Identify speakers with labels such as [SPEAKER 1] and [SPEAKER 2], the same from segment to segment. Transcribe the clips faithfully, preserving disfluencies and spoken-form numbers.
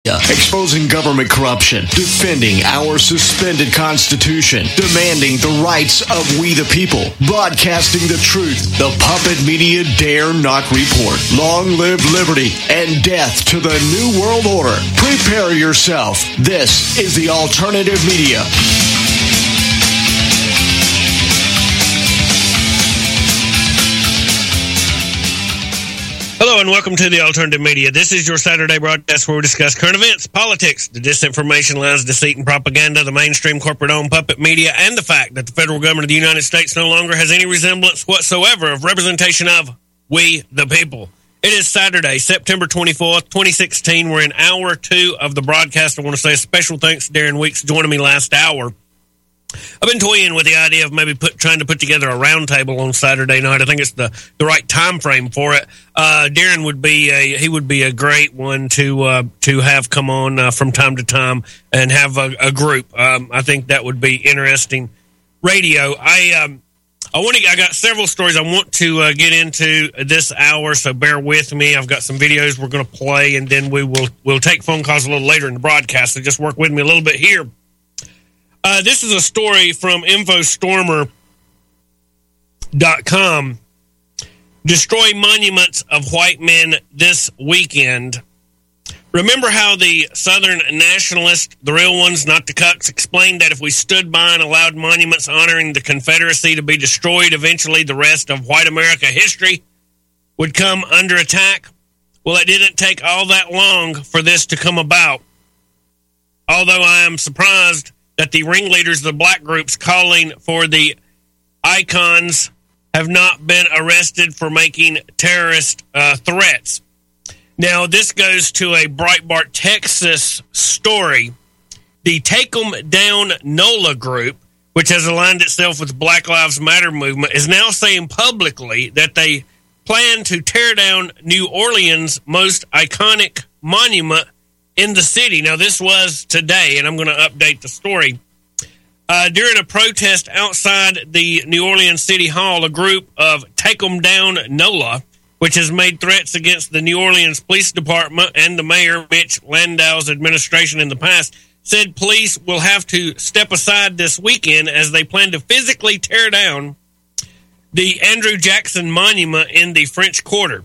[SPEAKER 1] Exposing government corruption, defending our suspended Constitution, demanding the rights of we the people, broadcasting the truth. The puppet media dare not report. Long live liberty and death to the New World Order. Prepare yourself. This is the Alternative Media.
[SPEAKER 2] Hello and welcome to the Alternative Media. This is your Saturday broadcast where we discuss current events, politics, the disinformation, lies, deceit, and propaganda, the mainstream corporate-owned puppet media, and the fact that the federal government of the United States no longer has any resemblance whatsoever of representation of we, the people. It is Saturday, September twenty-fourth, twenty sixteen. We're in hour two of the broadcast. I want to say a special thanks to Darren Weeks joining me last hour. I've been toying with the idea of maybe put, trying to put together a roundtable on Saturday night. I think it's the, the right time frame for it. Uh, Darren would be a he would be a great one to uh, to have come on uh, from time to time and have a, a group. Um, I think that would be interesting radio. I um, I want to. I got several stories I want to uh, get into this hour, so bear with me. I've got some videos we're going to play, and then we will we'll take phone calls a little later in the broadcast. So just work with me a little bit here. Uh, this is a story from info stormer dot com. Destroy monuments of white men this weekend. Remember how the Southern nationalists, the real ones, not the cucks, explained that if we stood by and allowed monuments honoring the Confederacy to be destroyed, eventually the rest of white America history would come under attack? Well, it didn't take all that long for this to come about. Although I am surprised that the ringleaders of the black groups calling for the icons have not been arrested for making terrorist uh, threats. Now, this goes to a Breitbart, Texas story. The Take 'em Down NOLA group, which has aligned itself with the Black Lives Matter movement, is now saying publicly that they plan to tear down New Orleans' most iconic monument in the city. Now, this was today, and I'm going to update the story. Uh, during a protest outside the New Orleans City Hall, a group of Take 'em Down NOLA, which has made threats against the New Orleans Police Department and the mayor, Mitch Landau's administration in the past, said police will have to step aside this weekend as they plan to physically tear down the Andrew Jackson Monument in the French Quarter.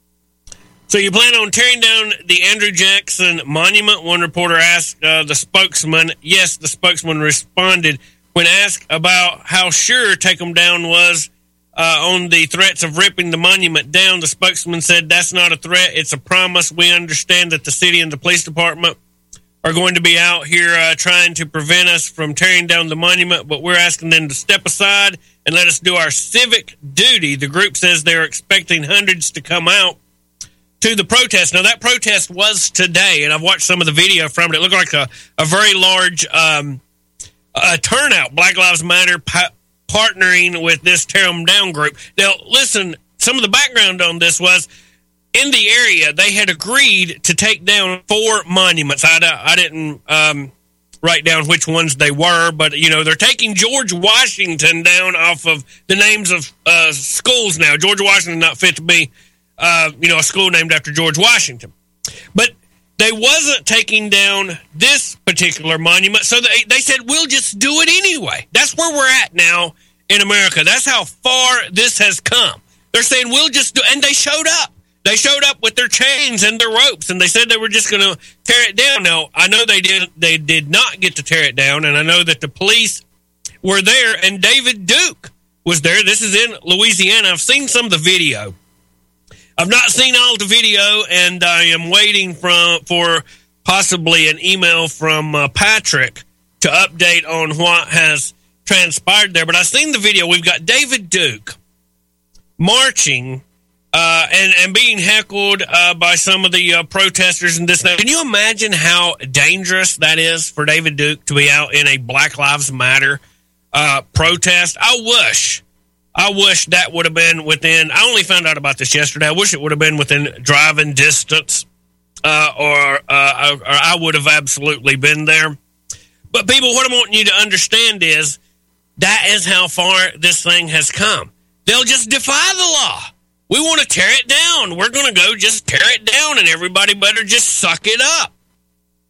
[SPEAKER 2] So you plan on tearing down the Andrew Jackson Monument? One reporter asked uh, the spokesman. Yes, the spokesman responded. When asked about how sure Take 'em Down was uh, on the threats of ripping the monument down, the spokesman said, "That's not a threat. It's a promise. We understand that the city and the police department are going to be out here uh, trying to prevent us from tearing down the monument, but we're asking them to step aside and let us do our civic duty." The group says they're expecting hundreds to come out to the protest. Now, that protest was today, and I've watched some of the video from it. It looked like a, a very large um, uh, turnout. Black Lives Matter pa- partnering with this Tear 'em Down group. Now, listen, some of the background on this was, in the area, they had agreed to take down four monuments. I, I didn't um, write down which ones they were, but, you know, they're taking George Washington down off of the names of uh, schools now. George Washington not fit to be Uh, you know, a school named after George Washington. But they wasn't taking down this particular monument, so they, they said, we'll just do it anyway. That's where we're at now in America. That's how far this has come. They're saying, we'll just do, and they showed up. They showed up with their chains and their ropes, and they said they were just going to tear it down. Now, I know they did, they did not get to tear it down, and I know that the police were there, and David Duke was there. This is in Louisiana. I've seen some of the video. I've not seen all the video, and I am waiting from, for possibly an email from uh, Patrick to update on what has transpired there. But I've seen the video. We've got David Duke marching uh, and, and being heckled uh, by some of the uh, protesters and this. Now, can you imagine how dangerous that is for David Duke to be out in a Black Lives Matter uh, protest? I wish. I wish that would have been within, I only found out about this yesterday. I wish it would have been within driving distance, uh, or, uh, or I would have absolutely been there. But people, what I want you to understand is that is how far this thing has come. They'll just defy the law. We want to tear it down. We're going to go just tear it down, and everybody better just suck it up.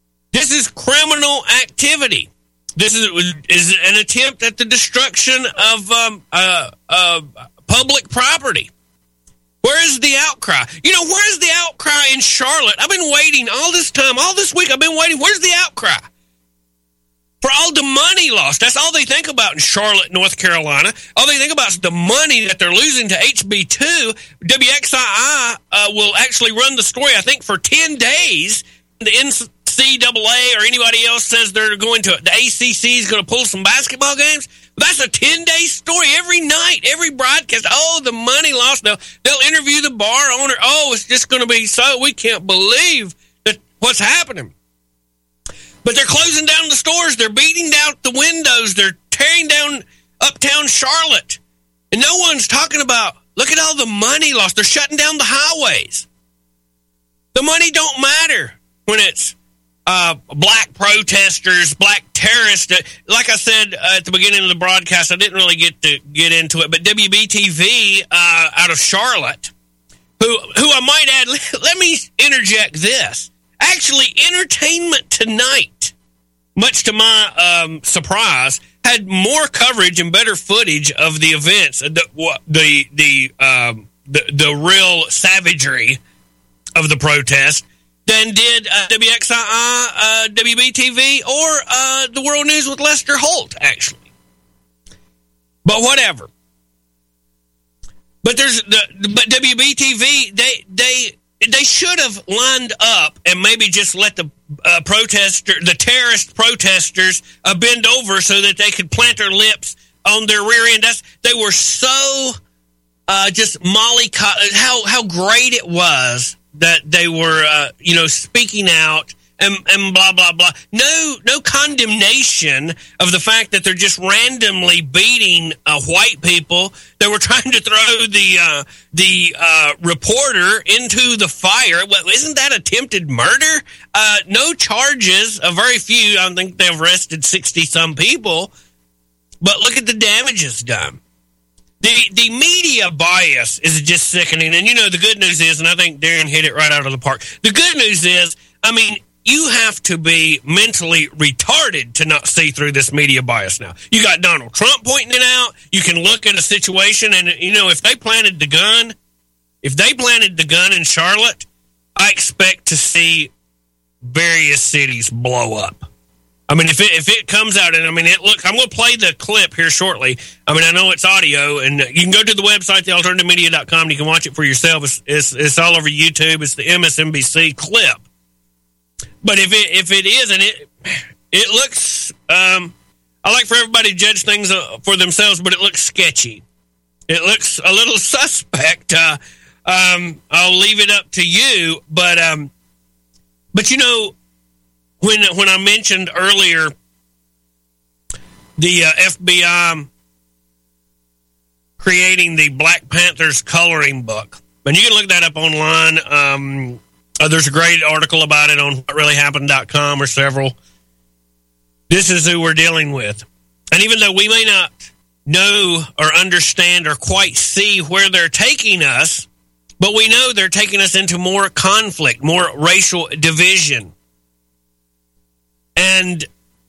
[SPEAKER 2] criminal activity. This is is an attempt at the destruction of um, uh, uh, public property. Where is the outcry? You know, where is the outcry in Charlotte? I've been waiting all this time, all this week. I've been waiting. Where's the outcry? For all the money lost. That's all they think about in Charlotte, North Carolina. All they think about is the money that they're losing to H B two. W X I I uh, will actually run the story, I think, for ten days. The N C double A or anybody else says they're going to, the A C C is going to pull some basketball games. That's a ten-day story every night, every broadcast. Oh, the money lost. They'll, they'll interview the bar owner. Oh, it's just going to be so, we can't believe that what's happening. But they're closing down the stores. They're beating out the windows. They're tearing down uptown Charlotte. And no one's talking about, look at all the money lost. They're shutting down the highways. The money don't matter when it's uh, black protesters, black terrorists. Like I said uh, at the beginning of the broadcast, I didn't really get to get into it, but W B T V uh, out of Charlotte, who, who I might add, let me interject this. Actually, Entertainment Tonight, much to my um, surprise, had more coverage and better footage of the events, the the the, um, the, the real savagery of the protest than did uh, W X I I, uh, W B T V, or uh, the World News with Lester Holt, actually. But whatever. But there's the but W B T V, they they. They should have lined up and maybe just let the uh, protester, the terrorist protesters, uh, bend over so that they could plant their lips on their rear end. That's, they were so uh, just mollycoddled. How how great it was that they were, uh, you know, speaking out and and blah blah blah. No no condemnation of the fact that they're just randomly beating uh, white people. They were trying to throw the uh, the uh, reporter into the fire. Well, isn't that attempted murder? Uh, no charges, a very few. I think they've arrested sixty some people. But look at the damages done. The the media bias is just sickening. And you know, the good news is, and I think Darren hit it right out of the park. The good news is, I mean, you have to be mentally retarded to not see through this media bias now. You got Donald Trump pointing it out. You can look at a situation and, you know, if they planted the gun, if they planted the gun in Charlotte, I expect to see various cities blow up. I mean, if it, if it comes out, and I mean, it, look, I'm going to play the clip here shortly. I mean, I know it's audio, and you can go to the website, the alternative media dot com, and you can watch it for yourself. It's, it's, it's all over YouTube. It's the M S N B C clip. But if it if it is, and it it looks, um, I like for everybody to judge things uh, for themselves, but it looks sketchy. It looks a little suspect. Uh, um, I'll leave it up to you. But um, but you know, when when I mentioned earlier the uh, F B I creating the Black Panthers coloring book, and you can look that up online. Um, Uh, there's a great article about it on what really happened dot com or several. This is who we're dealing with. And even though we may not know or understand or quite see where they're taking us, but we know they're taking us into more conflict, more racial division. And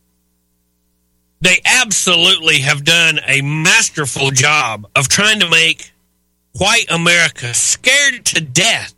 [SPEAKER 2] they absolutely have done a masterful job of trying to make white America scared to death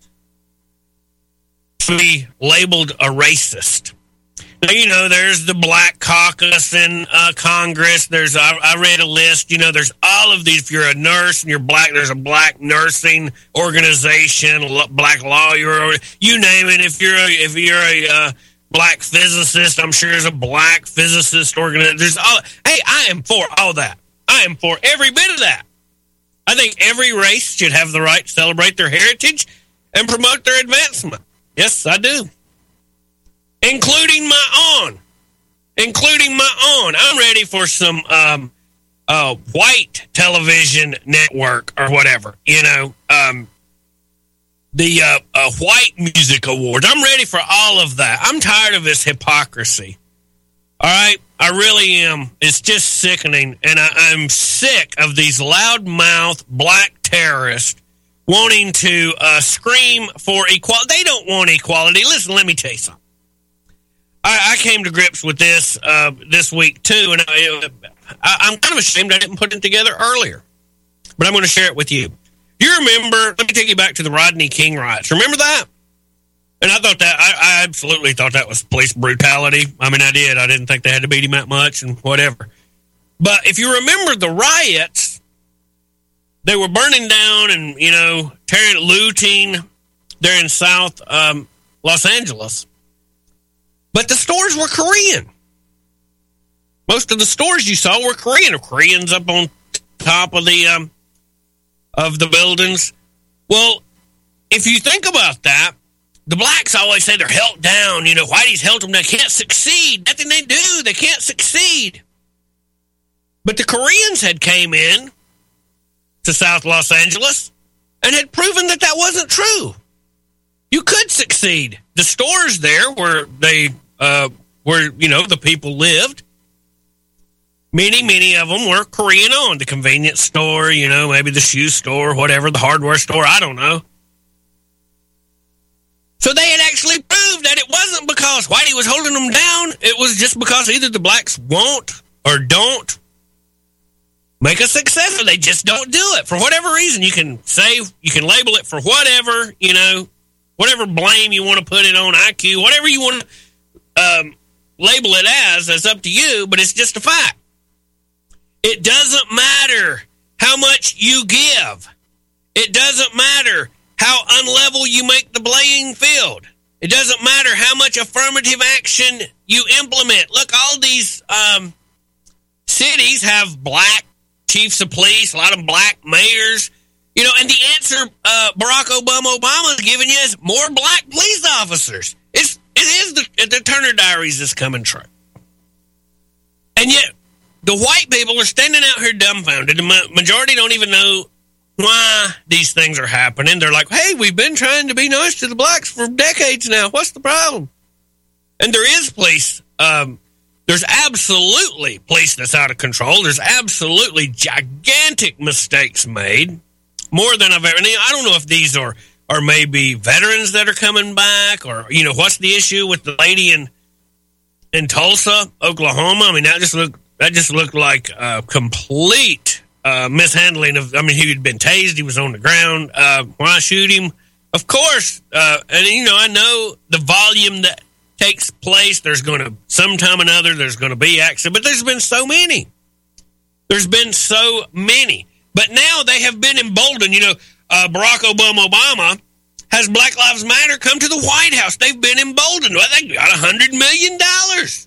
[SPEAKER 2] to be labeled a racist. Now, you know, there's the Black Caucus in uh, Congress. There's, I, I read a list, you know, there's all of these. If you're a nurse and you're black, there's a black nursing organization, a black lawyer, you name it. If you're a, if you're a uh, black physicist, I'm sure there's a black physicist organization. There's all, hey, I am for all that. I am for every bit of that. I think every race should have the right to celebrate their heritage and promote their advancement. Yes, I do. Including my own. Including my own. I'm ready for some um, uh, white television network or whatever. You know, um, the uh, uh, White Music Awards. I'm ready for all of that. I'm tired of this hypocrisy. All right? I really am. It's just sickening. And I, I'm sick of these loudmouth black terrorists wanting to uh, scream for equality. They don't want equality. Listen, let me tell you something. I, I came to grips with this uh, this week, too, and I, I, I'm kind of ashamed I didn't put it together earlier. But I'm going to share it with you. Do you remember, let me take you back to the Rodney King riots. Remember that? And I thought that, I, I absolutely thought that was police brutality. I mean, I did. I didn't think they had to beat him that much and whatever. But if you remember the riots, they were burning down and, you know, tearing, looting there in South um, Los Angeles. But the stores were Korean. Most of the stores you saw were Korean, or Koreans up on top of the um, of the buildings. Well, if you think about that, the blacks always say they're held down. You know, Whitey's held them. They can't succeed. Nothing they do, they can't succeed. But the Koreans had came in to South Los Angeles and had proven that that wasn't true. You could succeed. The stores there where they, uh, where, you know, the people lived, many, many of them were Korean owned. The convenience store, you know, maybe the shoe store, whatever, the hardware store, I don't know. So they had actually proved that it wasn't because Whitey was holding them down. It was just because either the blacks won't or don't make a success, or they just don't do it. For whatever reason, you can say, you can label it for whatever, you know, whatever blame you want to put it on, I Q, whatever you want to um, label it as, that's up to you, but it's just a fact. It doesn't matter how much you give. It doesn't matter how unlevel you make the playing field. It doesn't matter how much affirmative action you implement. Look, all these um, cities have black chiefs of police, a lot of black mayors. You know, and the answer uh, Barack Obama Obama is giving you is more black police officers. It's, it is the, the Turner Diaries is coming true. And yet, the white people are standing out here dumbfounded. The majority don't even know why these things are happening. They're like, hey, we've been trying to be nice to the blacks for decades now. What's the problem? And there is police. Um, there's absolutely police that's out of control. There's absolutely gigantic mistakes made. More than I've ever... I don't know if these are, are maybe veterans that are coming back, or, you know, what's the issue with the lady in in Tulsa, Oklahoma? I mean, that just looked, that just looked like a complete... Uh, mishandling of, I mean, he had been tased. He was on the ground. Uh, why shoot him? Of course. Uh, and, you know, I know the volume that takes place. There's going to, sometime or another, there's going to be accident. But there's been so many. There's been so many. But now they have been emboldened. You know, uh, Barack Obama Obama has Black Lives Matter come to the White House. They've been emboldened. Well, they got one hundred million dollars.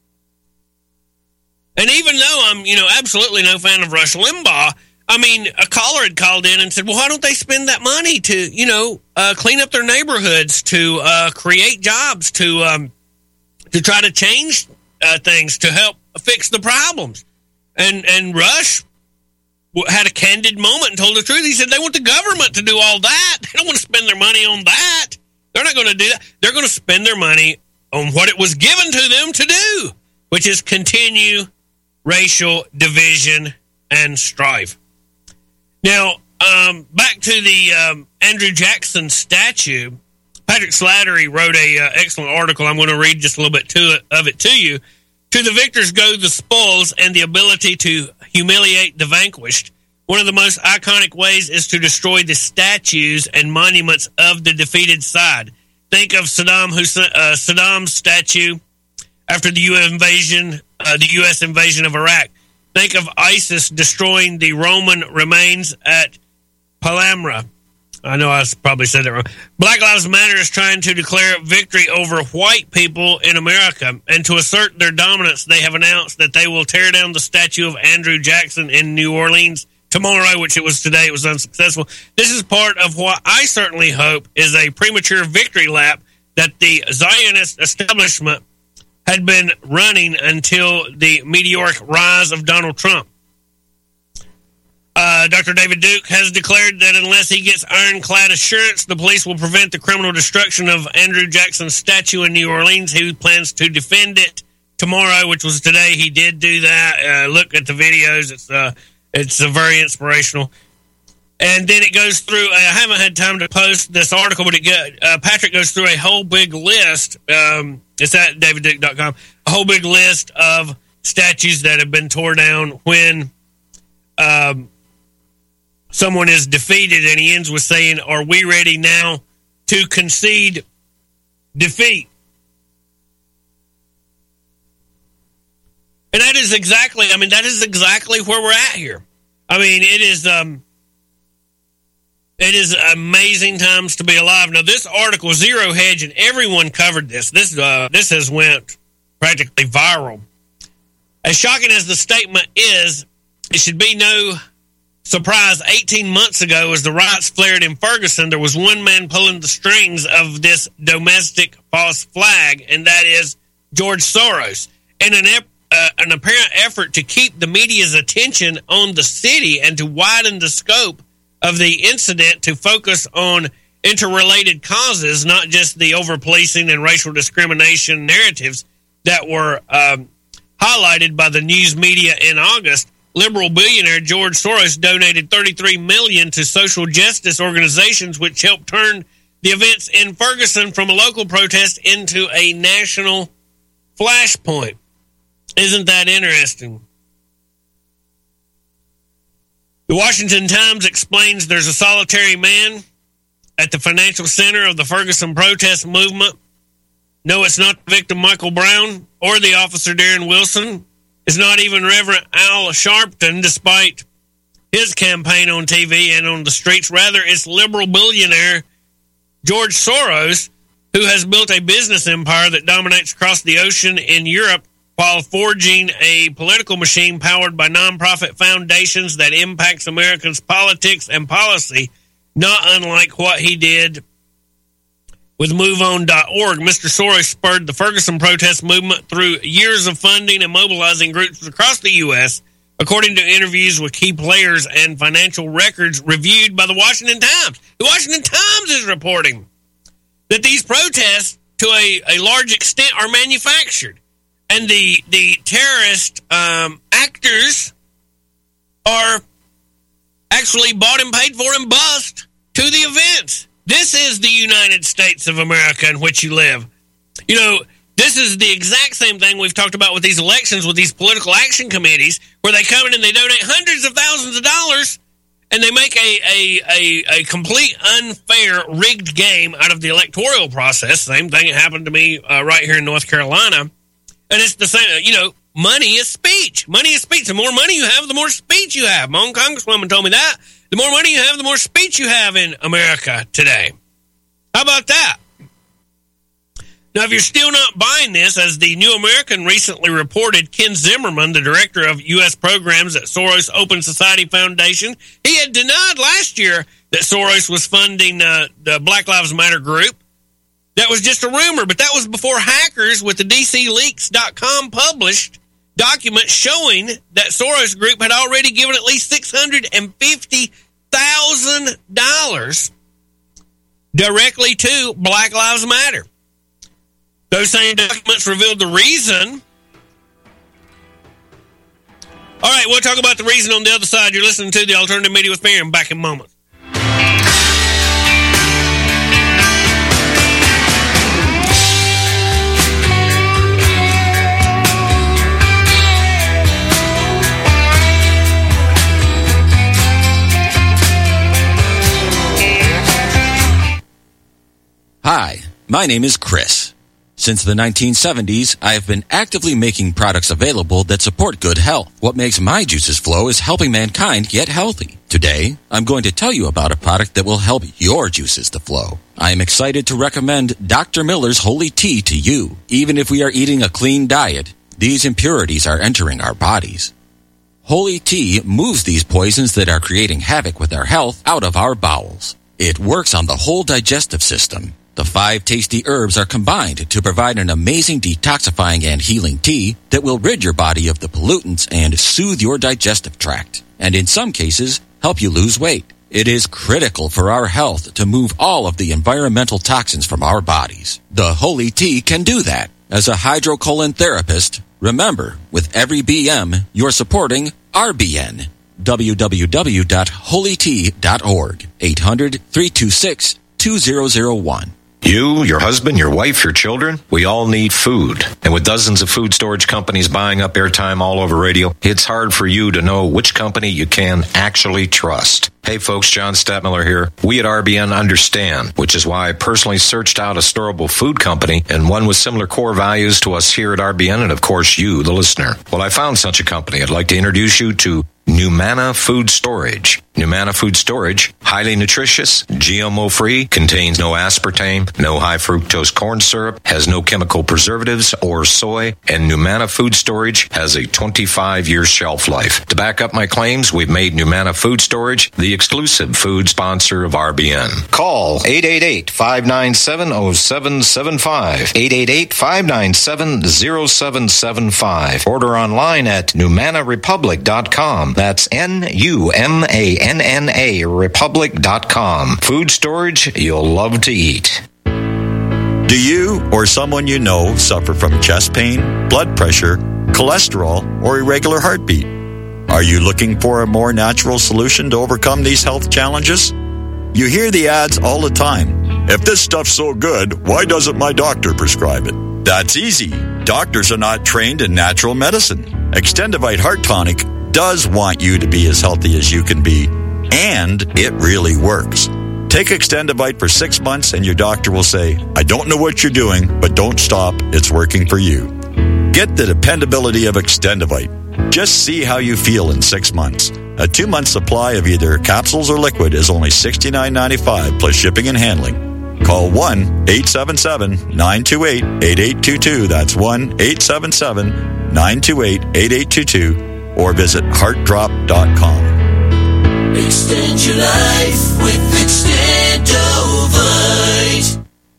[SPEAKER 2] And even though I'm, you know, absolutely no fan of Rush Limbaugh, I mean, a caller had called in and said, well, why don't they spend that money to, you know, uh, clean up their neighborhoods, to uh, create jobs, to um, to try to change uh, things, to help fix the problems? And, and Rush had a candid moment and told the truth. He said they want the government to do all that. They don't want to spend their money on that. They're not going to do that. They're going to spend their money on what it was given to them to do, which is continue racial division and strife. Now, um, back to the um, Andrew Jackson statue. Patrick Slattery wrote a uh, excellent article. I'm going to read just a little bit to it, of it to you. To the victors go the spoils and the ability to humiliate the vanquished. One of the most iconic ways is to destroy the statues and monuments of the defeated side. Think of Saddam Hussein, uh, Saddam's statue after the U S invasion, uh, the U S invasion of Iraq. Think of ISIS destroying the Roman remains at Palmyra. I know I probably said that wrong. Black Lives Matter is trying to declare victory over white people in America, and to assert their dominance, they have announced that they will tear down the statue of Andrew Jackson in New Orleans tomorrow, which it was today. It was unsuccessful. This is part of what I certainly hope is a premature victory lap that the Zionist establishment had been running until the meteoric rise of Donald Trump. Uh, Doctor David Duke has declared that unless he gets ironclad assurance the police will prevent the criminal destruction of Andrew Jackson's statue in New Orleans, he plans to defend it tomorrow, which was today. He did do that. Uh, look at the videos. It's uh, it's uh, very inspirational. And then it goes through, I haven't had time to post this article, but it get, uh, Patrick goes through a whole big list. Um, it's at david duke dot com. A whole big list of statues that have been torn down when um, someone is defeated. And he ends with saying, are we ready now to concede defeat? And that is exactly, I mean, that is exactly where we're at here. I mean, it is... Um, It is amazing times to be alive. Now, this article, Zero Hedge, and everyone covered this. This uh, this has went practically viral. As shocking as the statement is, it should be no surprise. eighteen months ago, as the riots flared in Ferguson, there was one man pulling the strings of this domestic false flag, and that is George Soros. In an, uh, an apparent effort to keep the media's attention on the city and to widen the scope of the incident to focus on interrelated causes, not just the over-policing and racial discrimination narratives that were um, highlighted by the news media in August, liberal billionaire George Soros donated thirty-three million dollars to social justice organizations, which helped turn the events in Ferguson from a local protest into a national flashpoint. Isn't that interesting? The Washington Times explains there's a solitary man at the financial center of the Ferguson protest movement. No, it's not the victim Michael Brown or the officer Darren Wilson. It's not even Reverend Al Sharpton, despite his campaign on T V and on the streets. Rather, it's liberal billionaire George Soros, who has built a business empire that dominates across the ocean in Europe, while forging a political machine powered by nonprofit foundations that impacts Americans' politics and policy, not unlike what he did with move on dot org. Mister Soros spurred the Ferguson protest movement through years of funding and mobilizing groups across the U S, according to interviews with key players and financial records reviewed by the Washington Times. The Washington Times is reporting that these protests, to a, a large extent, are manufactured. And the the terrorist um, actors are actually bought and paid for and bussed to the events. This is the United States of America in which you live. You know, this is the exact same thing we've talked about with these elections, with these political action committees, where they come in and they donate hundreds of thousands of dollars, and they make a, a, a, a complete unfair, rigged game out of the electoral process. Same thing happened to me uh, right here in North Carolina. And it's the same, you know, money is speech. Money is speech. The more money you have, the more speech you have. My own congresswoman told me that. The more money you have, the more speech you have in America today. How about that? Now, if you're still not buying this, as the New American recently reported, Ken Zimmerman, the director of U S programs at Soros Open Society Foundation, he had denied last year that Soros was funding uh, the Black Lives Matter group. That was just a rumor, but that was before hackers with the D C leaks dot com published documents showing that Soros Group had already given at least six hundred fifty thousand dollars directly to Black Lives Matter. Those same documents revealed the reason. All right, we'll talk about the reason on the other side. You're listening to the Alternative Media with Miriam. Back in moments.
[SPEAKER 3] Hi, my name is Chris. Since the nineteen seventies, I have been actively making products available that support good health. What makes my juices flow is helping mankind get healthy. Today, I'm going to tell you about a product that will help your juices to flow. I am excited to recommend Doctor Miller's Holy Tea to you. Even if we are eating a clean diet, these impurities are entering our bodies. Holy Tea moves these poisons that are creating havoc with our health out of our bowels. It works on the whole digestive system. The five tasty herbs are combined to provide an amazing detoxifying and healing tea that will rid your body of the pollutants and soothe your digestive tract, and in some cases, help you lose weight. It is critical for our health to move all of the environmental toxins from our bodies. The Holy Tea can do that. As a hydrocolon therapist, remember, with every B M, you're supporting R B N. w w w dot holy tea dot org. eight hundred, three two six, two zero zero one.
[SPEAKER 4] You, your husband, your wife, your children, we all need food. And with dozens of food storage companies buying up airtime all over radio, it's hard for you to know which company you can actually trust. Hey folks, John Stadtmiller here. We at R B N understand, which is why I personally searched out a storable food company and one with similar core values to us here at R B N and of course you, the listener. Well, I found such a company. I'd like to introduce you to Numana Food Storage. Numana Food Storage, highly nutritious, G M O-free, contains no aspartame, no high fructose corn syrup, has no chemical preservatives or soy, and Numana Food Storage has a twenty-five year shelf life. To back up my claims, we've made Numana Food Storage the exclusive food sponsor of R B N. Call eight eight eight, five nine seven, zero seven seven five, eight eight eight, five nine seven, zero seven seven five. Order online at numana republic dot com. That's N U M A N N A republic dot com. Food storage you'll love to eat.
[SPEAKER 5] Do you or someone you know suffer from chest pain, blood pressure, cholesterol, or irregular heartbeat? Are you looking for a more natural solution to overcome these health challenges? You hear the ads all the time. If this stuff's so good, why doesn't my doctor prescribe it? That's easy. Doctors are not trained in natural medicine. Extendivite Heart Tonic does want you to be as healthy as you can be, and it really works. Take Extendivite for six months and your doctor will say, I don't know what you're doing, but don't stop. It's working for you. Get the dependability of Extendivite. Just see how you feel in six months. A two-month supply of either capsules or liquid is only sixty-nine ninety-five plus shipping and handling. Call one eight seven seven, nine two eight, eight eight two two. That's one eight seven seven, nine two eight, eight eight two two. Or visit heart drop dot com.
[SPEAKER 6] Extend your life with Extendovite.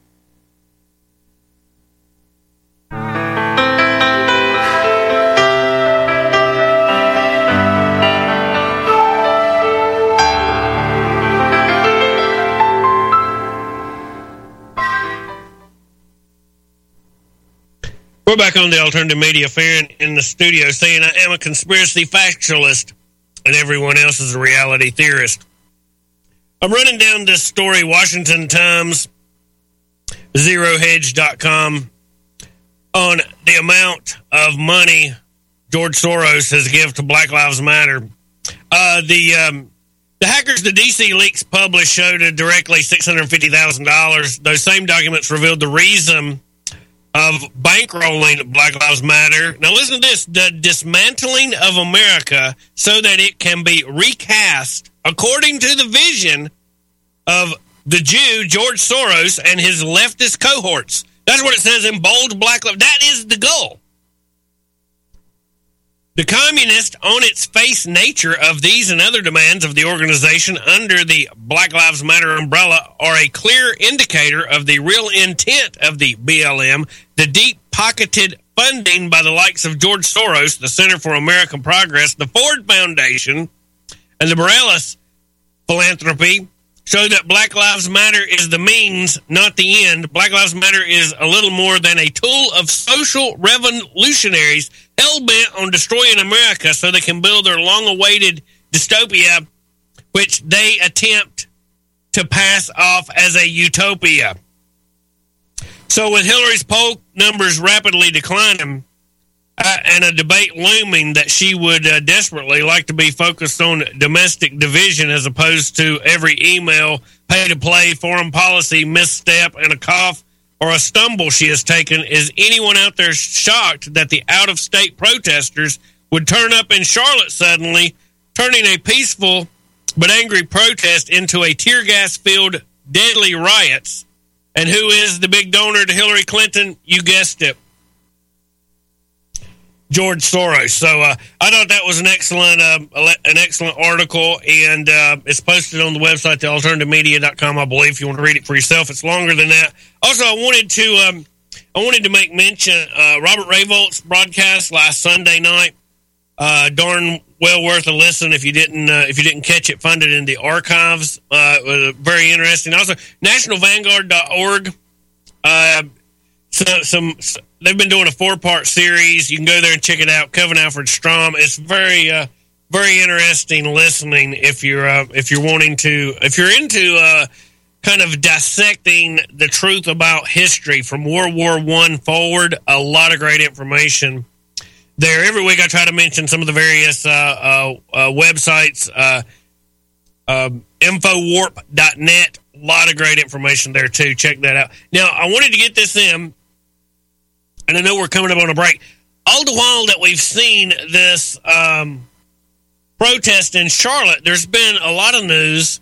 [SPEAKER 2] We're back on the Alternative Media Fair in the studio saying I am a conspiracy factualist and everyone else is a reality theorist. I'm running down this story, Washington Times, zero hedge dot com, on the amount of money George Soros has given to Black Lives Matter. Uh, the um, the hackers the D C Leaks published showed a directly six hundred fifty thousand dollars. Those same documents revealed the reason of bankrolling Black Lives Matter. Now listen to this, the dismantling of America so that it can be recast according to the vision of the Jew, George Soros, and his leftist cohorts. That's what it says in bold black. That is the goal. The communist, on its face nature of these and other demands of the organization under the Black Lives Matter umbrella are a clear indicator of the real intent of the B L M, the deep-pocketed funding by the likes of George Soros, the Center for American Progress, the Ford Foundation, and the Bareilles philanthropy show that Black Lives Matter is the means, not the end. Black Lives Matter is a little more than a tool of social revolutionaries hell-bent on destroying America so they can build their long-awaited dystopia, which they attempt to pass off as a utopia. So with Hillary's poll numbers rapidly declining, Uh, and a debate looming that she would uh, desperately like to be focused on domestic division as opposed to every email, pay-to-play, foreign policy, misstep, and a cough or a stumble she has taken. Is anyone out there shocked that the out-of-state protesters would turn up in Charlotte suddenly, turning a peaceful but angry protest into a tear gas-filled deadly riots? And who is the big donor to Hillary Clinton? You guessed it. George Soros. So uh, I thought that was an excellent uh, an excellent article, and uh, it's posted on the website, the alternative media dot com, I believe, if you want to read it for yourself. It's longer than that. Also, I wanted to um, I wanted to make mention uh, Robert Rayvolt's broadcast last Sunday night. Uh, darn well worth a listen if you didn't uh, if you didn't catch it. Find it in the archives. Uh, it was very interesting. Also, national vanguard dot org. Uh, so, some. some They've been doing a four-part series. You can go there and check it out. Kevin Alfred Strom. It's very, uh, very interesting listening if you're uh, if you're wanting to if you're into uh, kind of dissecting the truth about history from World War One forward. A lot of great information there. Every week I try to mention some of the various uh, uh, uh, websites, uh, uh, Infowarp dot net. A lot of great information there too. Check that out. Now I wanted to get this in, and I know we're coming up on a break. All the while that we've seen this um, protest in Charlotte, there's been a lot of news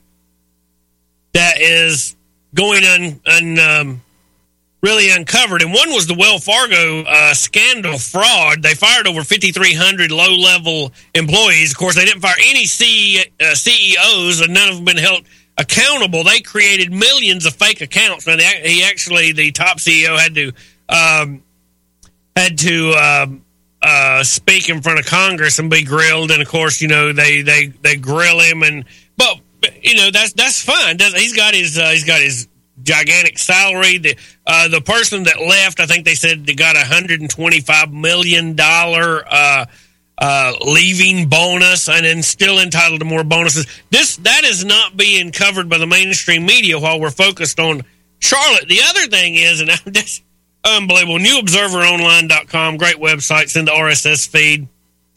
[SPEAKER 2] that is going un, un um, really uncovered. And one was the Wells Fargo uh, scandal fraud. They fired over fifty-three hundred low-level employees. Of course, they didn't fire any C E, uh, C E Os, and none of them have been held accountable. They created millions of fake accounts. Now, they, he actually, the top C E O, had to um, had to um, uh, speak in front of Congress and be grilled. And of course, you know, they they they grill him, and but. You know, that's that's fine. He's got his uh, he's got his gigantic salary. The uh, the person that left, I think they said they got a hundred and twenty five million dollar uh, uh, leaving bonus, and then still entitled to more bonuses. This that is not being covered by the mainstream media while we're focused on Charlotte. The other thing is, and I'm just unbelievable. New Observer Online dot com, great website. Send the R S S feed.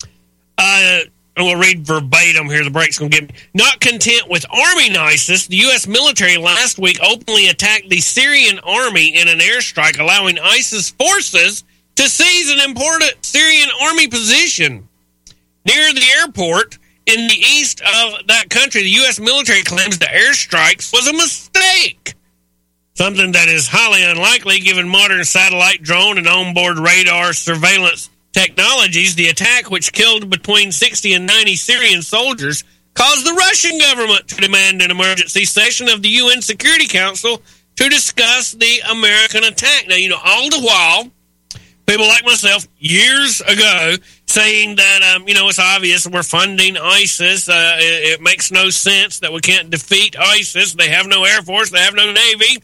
[SPEAKER 2] Uh. And we'll read verbatim here. The break's going to get me. Not content with arming ISIS, the U S military last week openly attacked the Syrian army in an airstrike, allowing ISIS forces to seize an important Syrian army position near the airport in the east of that country. The U S military claims the airstrikes was a mistake, something that is highly unlikely given modern satellite, drone, and onboard radar surveillance technologies. The attack, which killed between sixty and ninety Syrian soldiers, caused the Russian government to demand an emergency session of the U N Security Council to discuss the American attack. Now, you know, all the while, people like myself, years ago, saying that, um, you know, it's obvious we're funding ISIS. Uh, it, it makes no sense that we can't defeat ISIS. They have no Air Force. They have no Navy.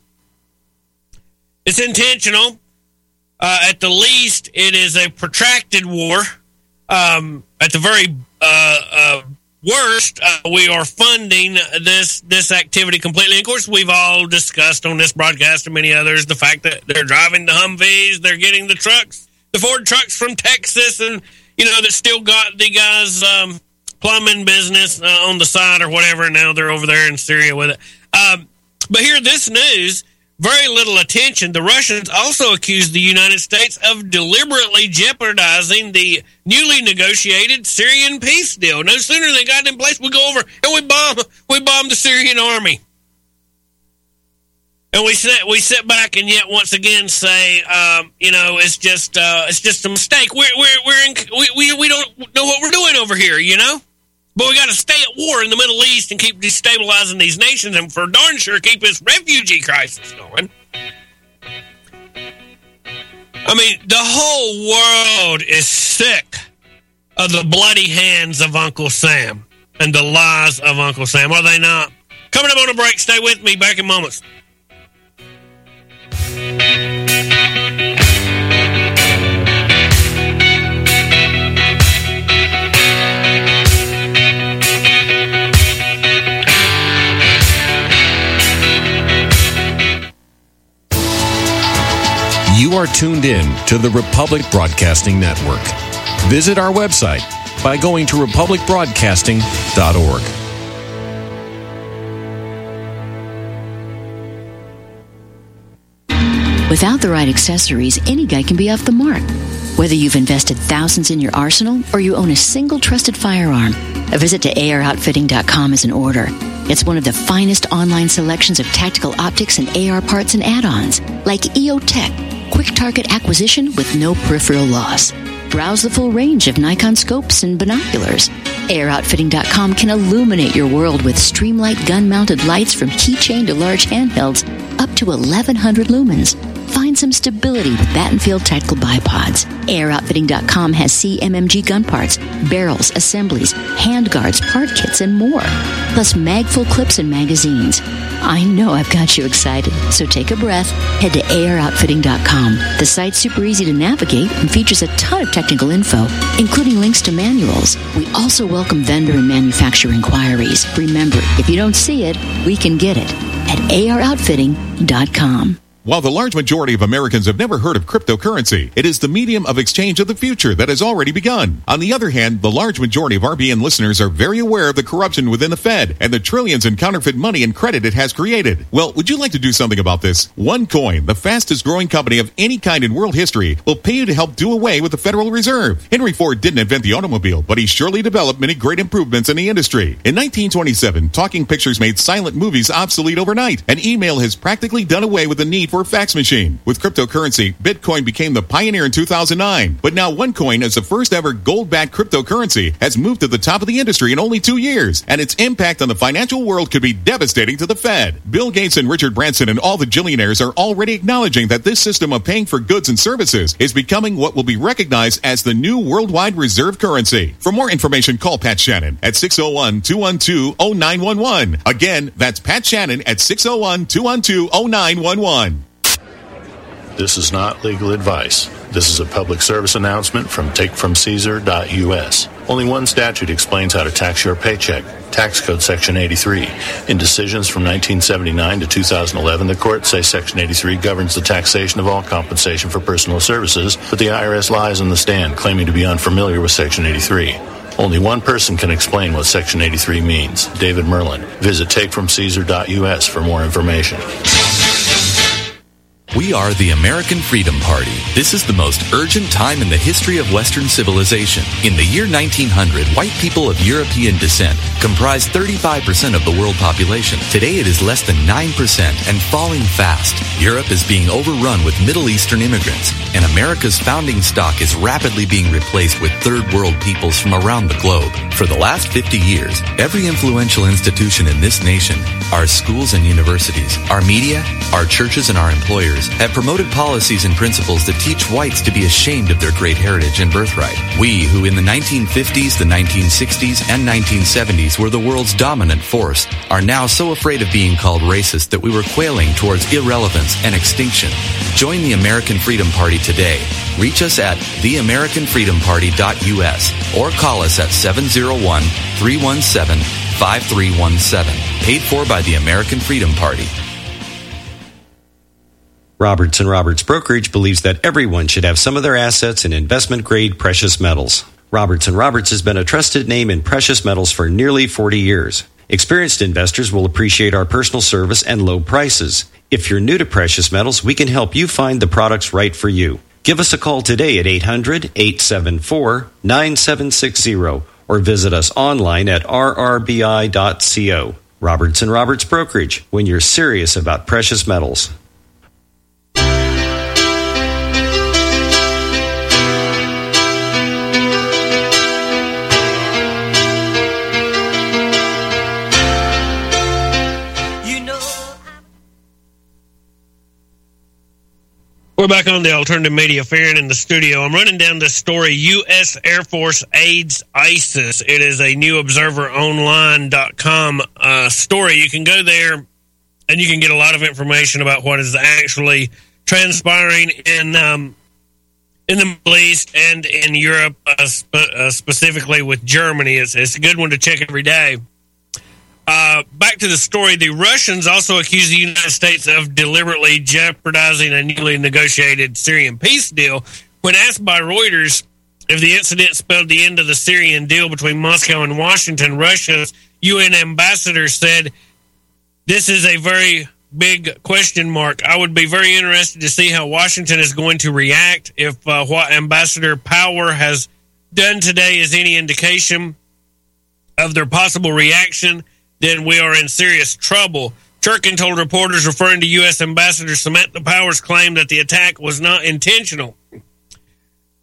[SPEAKER 2] It's intentional. Uh, at the least, it is a protracted war. Um, at the very uh, uh, worst, uh, we are funding this this activity completely. Of course, we've all discussed on this broadcast and many others the fact that they're driving the Humvees, they're getting the trucks, the Ford trucks from Texas, and, you know, that still got the guys' um, plumbing business uh, on the side or whatever, and now they're over there in Syria with it. Um, but here, this news... very little attention. The Russians also accused the United States of deliberately jeopardizing the newly negotiated Syrian peace deal. No sooner than they got it in place, we go over and we bomb, we bomb the Syrian army. And we sit, we sit back and yet once again say, um, you know, it's just, uh, it's just a mistake. We're, we're, we're in, we, we, we don't know what we're doing over here, you know? But we got to stay at war in the Middle East and keep destabilizing these nations, and for darn sure keep this refugee crisis going. I mean, the whole world is sick of the bloody hands of Uncle Sam and the lies of Uncle Sam, are they not? Coming up on a break, stay with me, back in moments.
[SPEAKER 1] You are tuned in to the Republic Broadcasting Network. Visit our website by going to republic broadcasting dot org.
[SPEAKER 7] Without the right accessories, any guy can be off the mark. Whether you've invested thousands in your arsenal or you own a single trusted firearm, a visit to A R outfitting dot com is in order. It's one of the finest online selections of tactical optics and A R parts and add-ons, like E O Tech, quick target acquisition with no peripheral loss. Browse the full range of Nikon scopes and binoculars. A R outfitting dot com can illuminate your world with Streamlight gun-mounted lights from keychain to large handhelds up to eleven hundred lumens. Find and some stability with Battenfield Tactical Bipods. A R Outfitting dot com has C M M G gun parts, barrels, assemblies, handguards, part kits, and more. Plus mag-full clips and magazines. I know I've got you excited, so take a breath. Head to A R Outfitting dot com. The site's super easy to navigate and features a ton of technical info, including links to manuals. We also welcome vendor and manufacturer inquiries. Remember, if you don't see it, we can get it at A R Outfitting dot com.
[SPEAKER 8] While the large majority of Americans have never heard of cryptocurrency, it is the medium of exchange of the future that has already begun. On the other hand, the large majority of R B N listeners are very aware of the corruption within the Fed and the trillions in counterfeit money and credit it has created. Well, would you like to do something about this? OneCoin, the fastest growing company of any kind in world history, will pay you to help do away with the Federal Reserve. Henry Ford didn't invent the automobile, but he surely developed many great improvements in the industry. In nineteen twenty-seven, talking pictures made silent movies obsolete overnight, and email has practically done away with the need for a fax machine. With cryptocurrency, Bitcoin became the pioneer in two thousand nine. But now OneCoin, as the first ever gold-backed cryptocurrency, has moved to the top of the industry in only two years. And its impact on the financial world could be devastating to the Fed. Bill Gates and Richard Branson and all the billionaires are already acknowledging that this system of paying for goods and services is becoming what will be recognized as the new worldwide reserve currency. For more information, call Pat Shannon at six oh one, two one two, oh nine one one. Again, that's Pat Shannon at six oh one, two one two, oh nine one one.
[SPEAKER 9] This is not legal advice. This is a public service announcement from take from caesar dot U S. Only one statute explains how to tax your paycheck. Tax Code Section eighty-three. In decisions from nineteen seventy-nine to two thousand eleven, the courts say Section eighty-three governs the taxation of all compensation for personal services, but the I R S lies on the stand, claiming to be unfamiliar with Section eighty-three. Only one person can explain what Section eighty-three means, David Merlin. Visit take from caesar dot U S for more information.
[SPEAKER 10] We are the American Freedom Party. This is the most urgent time in the history of Western civilization. In the year nineteen hundred, white people of European descent comprised thirty-five percent of the world population. Today it is less than nine percent and falling fast. Europe is being overrun with Middle Eastern immigrants, and America's founding stock is rapidly being replaced with third world peoples from around the globe. For the last fifty years, every influential institution in this nation, our schools and universities, our media, our churches and our employers, have promoted policies and principles that teach whites to be ashamed of their great heritage and birthright. We, who in the nineteen fifties, the nineteen sixties, and nineteen seventies were the world's dominant force, are now so afraid of being called racist that we were quailing towards irrelevance and extinction. Join the American Freedom Party today. Reach us at the american freedom party dot U S or call us at seven oh one, three one seven, five three one seven. Paid for by the American Freedom Party.
[SPEAKER 11] Roberts and Roberts Brokerage believes that everyone should have some of their assets in investment-grade precious metals. Roberts and Roberts has been a trusted name in precious metals for nearly forty years. Experienced investors will appreciate our personal service and low prices. If you're new to precious metals, we can help you find the products right for you. Give us a call today at eight hundred, eight seven four, nine seven six zero or visit us online at r r b i dot co. Roberts and Roberts Brokerage, when you're serious about precious metals.
[SPEAKER 2] We're back on the Alternative Media Fair in the studio. I'm running down this story, U S Air Force aids ISIS. It is a new observer online dot com uh, story. You can go there and you can get a lot of information about what is actually transpiring in um, in the Middle East and in Europe, uh, sp- uh, specifically with Germany. It's, it's a good one to check every day. Uh, back to the story. The Russians also accuse the United States of deliberately jeopardizing a newly negotiated Syrian peace deal. When asked by Reuters if the incident spelled the end of the Syrian deal between Moscow and Washington, Russia's U N ambassador said, "This is a very big question mark. I would be very interested to see how Washington is going to react. If uh, what Ambassador Power has done today is any indication of their possible reaction, then we are in serious trouble." Churkin told reporters, referring to U S Ambassador Samantha Power's claim that the attack was not intentional.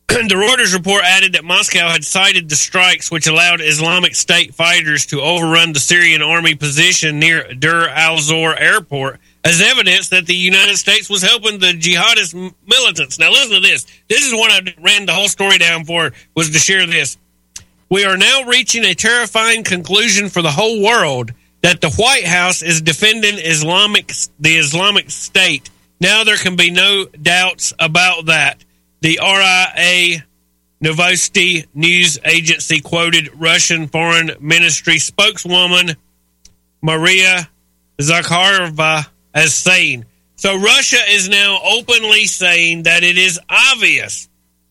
[SPEAKER 2] The Reuters report added that Moscow had cited the strikes which allowed Islamic State fighters to overrun the Syrian army position near Deir al-Zor airport as evidence that the United States was helping the jihadist militants. Now listen to this. This is what I ran the whole story down for, was to share this. We are now reaching a terrifying conclusion for the whole world that the White House is defending Islamic, the Islamic State. Now there can be no doubts about that. The R I A Novosti news agency quoted Russian Foreign Ministry spokeswoman Maria Zakharova as saying. So Russia is now openly saying that it is obvious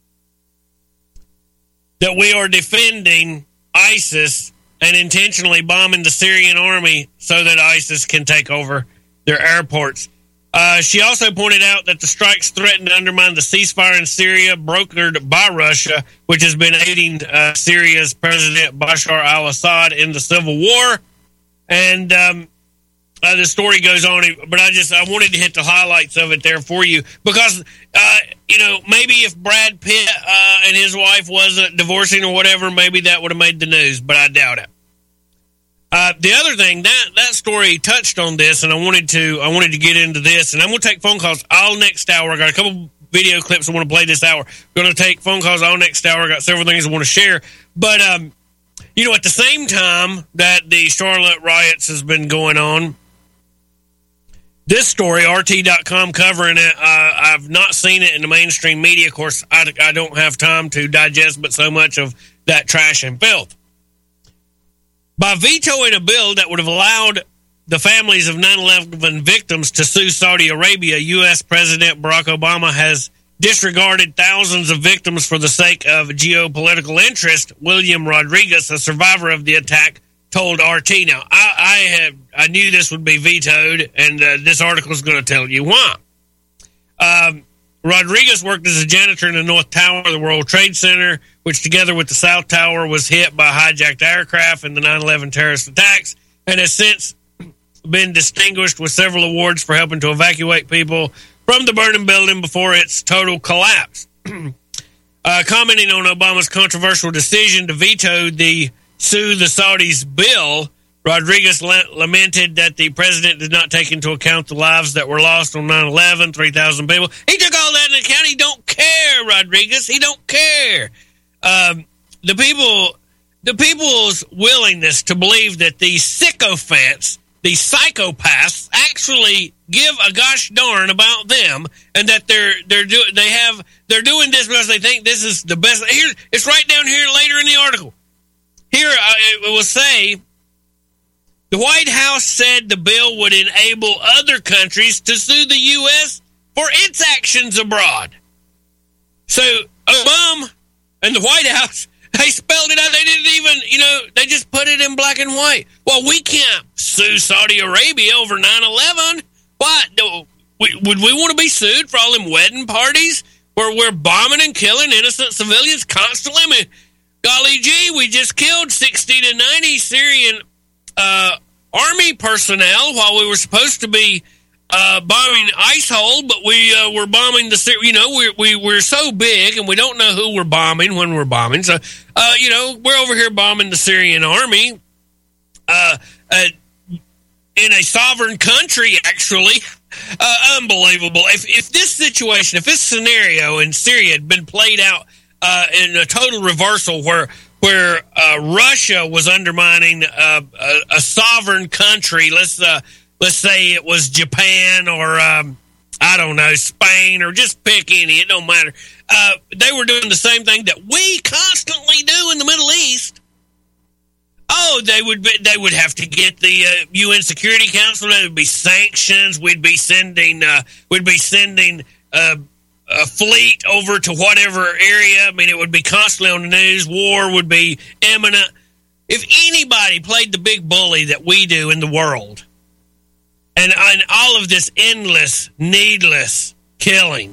[SPEAKER 2] that we are defending ISIS and intentionally bombing the Syrian army so that ISIS can take over their airports. Uh, she also pointed out that the strikes threaten to undermine the ceasefire in Syria brokered by Russia, which has been aiding uh, Syria's President Bashar al-Assad in the civil war. And um, uh, the story goes on, but I just I wanted to hit the highlights of it there for you because, uh, you know, maybe if Brad Pitt uh, and his wife wasn't divorcing or whatever, maybe that would have made the news, but I doubt it. Uh, the other thing, that, that story touched on this, and I wanted to I wanted to get into this, and I'm going to take phone calls all next hour. I got a couple video clips I want to play this hour. I'm going to take phone calls all next hour. I got several things I want to share. But, um, you know, at the same time that the Charlotte riots has been going on, this story, R T dot com covering it, uh, I've not seen it in the mainstream media. Of course, I, I don't have time to digest but so much of that trash and filth. By vetoing a bill that would have allowed the families of nine eleven victims to sue Saudi Arabia, U S President Barack Obama has disregarded thousands of victims for the sake of geopolitical interest. William Rodriguez, a survivor of the attack, told R T. Now, I, I, have, I knew this would be vetoed, and uh, this article is going to tell you why. Um, Rodriguez worked as a janitor in the North Tower of the World Trade Center, which together with the South Tower was hit by hijacked aircraft in the nine eleven terrorist attacks, and has since been distinguished with several awards for helping to evacuate people from the burning building before its total collapse. uh, commenting on Obama's controversial decision to veto the Sue the Saudis bill, Rodriguez la- lamented that the president did not take into account the lives that were lost on nine eleven, three thousand people. He took all that into account. He don't care, Rodriguez. He don't care. Um, the people, the people's willingness to believe that these sycophants, these psychopaths, actually give a gosh darn about them, and that they're they're do, they have they're doing this because they think this is the best. Here, it's right down here later in the article. Here uh, it will say, the White House said the bill would enable other countries to sue the U S for its actions abroad. So Obama and the White House, they spelled it out. They didn't even, you know, they just put it in black and white. Well, we can't sue Saudi Arabia over nine eleven. What? Would we want to be sued for all them wedding parties where we're bombing and killing innocent civilians constantly? I mean, golly gee, we just killed sixty to ninety Syrian uh, army personnel while we were supposed to be uh, bombing ICE hole, but we uh, were bombing the, you know, we we we're so big and we don't know who we're bombing when we're bombing. So, uh, you know, we're over here bombing the Syrian army uh, uh, in a sovereign country, actually. Uh, unbelievable. If if this situation, if this scenario in Syria had been played out uh, in a total reversal where where uh, Russia was undermining uh, a, a sovereign country, let's uh, let's say it was Japan or um, I don't know, Spain, or just pick any, it don't matter. Uh, they were doing the same thing that we constantly do in the Middle East. Oh, they would be, they would have to get the uh, U N Security Council. There would be sanctions. We'd be sending uh, we'd be sending uh, a fleet over to whatever area. I mean, it would be constantly on the news. War would be imminent. If anybody played the big bully that we do in the world, and, and all of this endless, needless killing,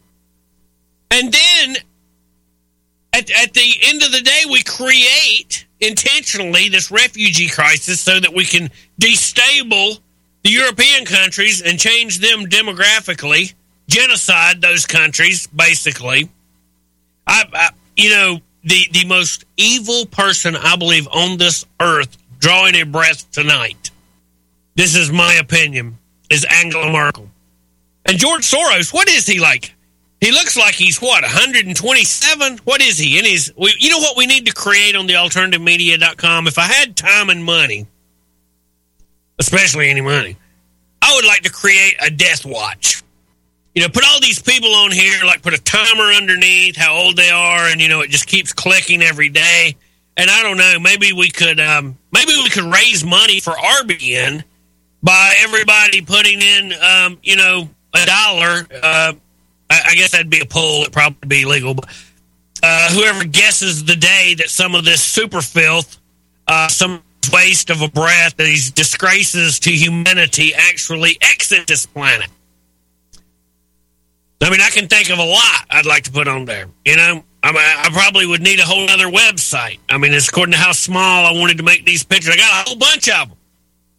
[SPEAKER 2] and then at, at the end of the day, we create intentionally this refugee crisis so that we can destabilize the European countries and change them demographically, genocide those countries, basically. I, I you know, the, the most evil person, I believe, on this earth drawing a breath tonight, this is my opinion, is Angela Merkel. And George Soros, what is he like? He looks like he's, what, one hundred twenty-seven? What is he? And he's, we, you know what we need to create on the alternative media dot com? If I had time and money, especially any money, I would like to create a death watch. You know, put all these people on here, like put a timer underneath how old they are, and, you know, it just keeps clicking every day. And I don't know, maybe we could, um, maybe we could raise money for R B N by everybody putting in, um, you know, a dollar. Uh, I, I guess that'd be a poll. It'd probably be illegal. But uh, whoever guesses the day that some of this super filth, uh, some waste of a breath, these disgraces to humanity actually exit this planet. I mean, I can think of a lot I'd like to put on there. You know, I mean, I probably would need a whole other website. I mean, it's according to how small I wanted to make these pictures. I got a whole bunch of them.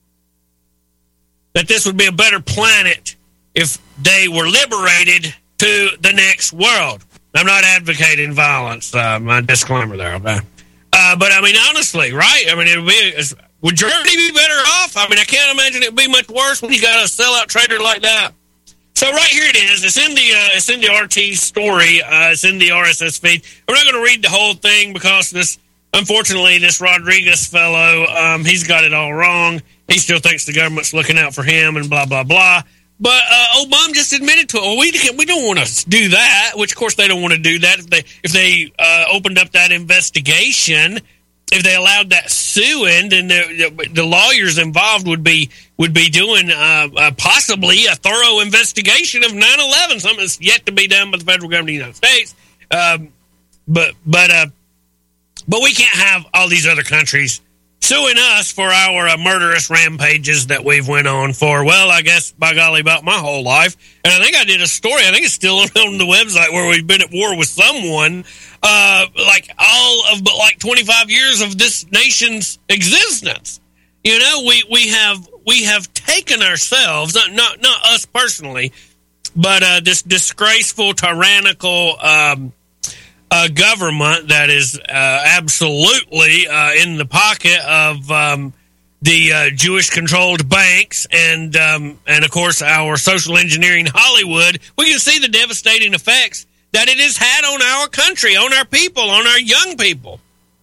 [SPEAKER 2] That this would be a better planet if they were liberated to the next world. I'm not advocating violence. Uh, my disclaimer there, okay? Uh, but, I mean, honestly, right? I mean, it would be, would Germany be better off? I mean, I can't imagine it would be much worse when you got a sellout trader like that. So right here it is. It's in the uh, it's in the R T story. Uh, it's in the R S S feed. We're not going to read the whole thing because this, unfortunately, this Rodriguez fellow, um, he's got it all wrong. He still thinks the government's looking out for him and blah blah blah. But uh, Obama just admitted to it. Well, we we don't want to do that. Which, of course, they don't want to do that if they if they uh, opened up that investigation. If they allowed that suing, then the, the lawyers involved would be would be doing uh, uh, possibly a thorough investigation of nine eleven, something that's yet to be done by the federal government of the United States. Um, but but uh, but we can't have all these other countries suing us for our uh, murderous rampages that we've went on for, well, I guess, by golly, about my whole life. And I think I did a story, I think it's still on the website, where we've been at war with someone Uh, like all of but like twenty-five years of this nation's existence. You know, we, we have we have taken ourselves, not not, not us personally, but uh, this disgraceful, tyrannical um, uh, government that is uh, absolutely uh, in the pocket of um, the uh, Jewish-controlled banks and um, and of course our social engineering Hollywood. We can see the devastating effects that it has had on our country, on our people, on our young people.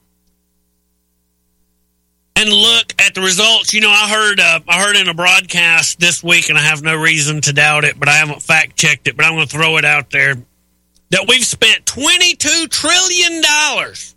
[SPEAKER 2] And look at the results. You know, I heard uh, I heard in a broadcast this week, and I have no reason to doubt it, but I haven't fact-checked it, but I'm going to throw it out there, that we've spent twenty-two trillion dollars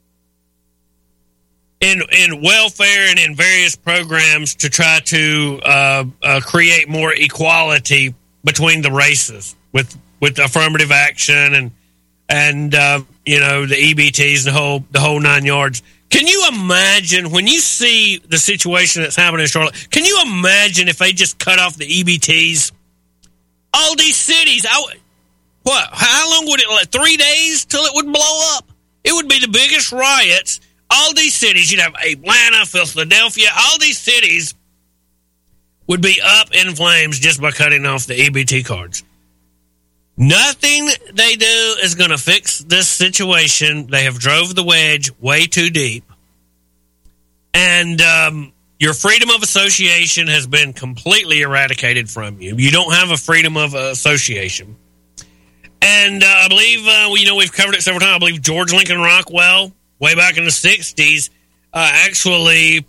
[SPEAKER 2] in in welfare and in various programs to try to uh, uh, create more equality between the races with with affirmative action and, and uh, you know, the E B Ts and the whole, the whole nine yards. Can you imagine, when you see the situation that's happening in Charlotte, can you imagine if they just cut off the E B Ts? All these cities, I, what, how long would it, like three days till it would blow up? It would be the biggest riots. All these cities, you'd have Atlanta, Philadelphia, all these cities would be up in flames just by cutting off the E B T cards. Nothing they do is going to fix this situation. They have drove the wedge way too deep. And um, your freedom of association has been completely eradicated from you. You don't have a freedom of association. And uh, I believe, uh, you know, we've covered it several times. I believe George Lincoln Rockwell, way back in the sixties, uh, actually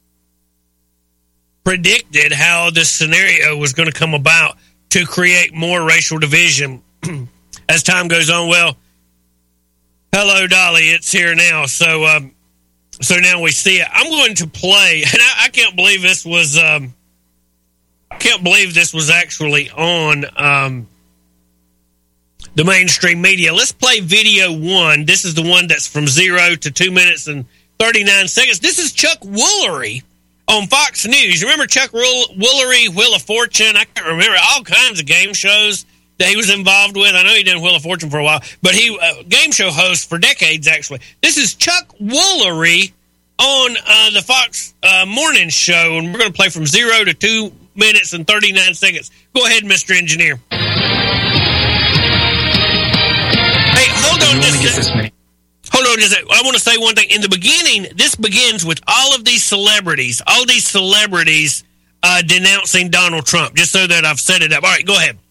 [SPEAKER 2] predicted how this scenario was going to come about to create more racial division as time goes on. Well, hello, Dolly, it's here now. So, um, so now we see it. I'm going to play, and I, I can't believe this was, um, I can't believe this was actually on um, the mainstream media. Let's play video one. This is the one that's from zero to two minutes and thirty-nine seconds. This is Chuck Woolery on Fox News. Remember Chuck Woolery, Wheel of Fortune? I can't remember. All kinds of game shows that he was involved with. I know he did Wheel of Fortune for a while, but he uh, game show host for decades, actually. This is Chuck Woolery on uh, the Fox uh, Morning Show, and we're going to play from zero to two minutes and thirty-nine seconds. Go ahead, Mister Engineer. Hey, hold Hold on, just, this many. hold on. Just, I want to say one thing. In the beginning, this begins with all of these celebrities, all these celebrities uh, denouncing Donald Trump. Just so that I've set it up. All right, go ahead.